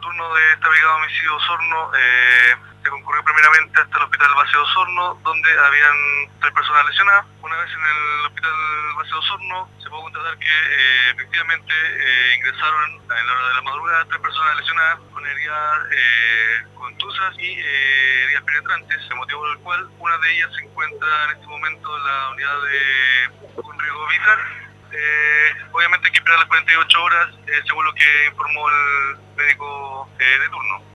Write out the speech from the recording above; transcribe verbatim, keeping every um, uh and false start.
turno de esta brigada de homicidio Osorno eh, se concurrió primeramente hasta el hospital base de Osorno, donde habían tres personas lesionadas. Una vez en el hospital base de Osorno se pudo constatar que eh, efectivamente eh, ingresaron en la hora de la madrugada tres personas lesionadas con heridas eh, contusas y eh, heridas penetrantes, el motivo por el cual una de ellas se encuentra en este momento en la unidad de un riesgo vital. Eh, obviamente hay que esperar las cuarenta y ocho horas, eh, según lo que informó el médico eh, de turno.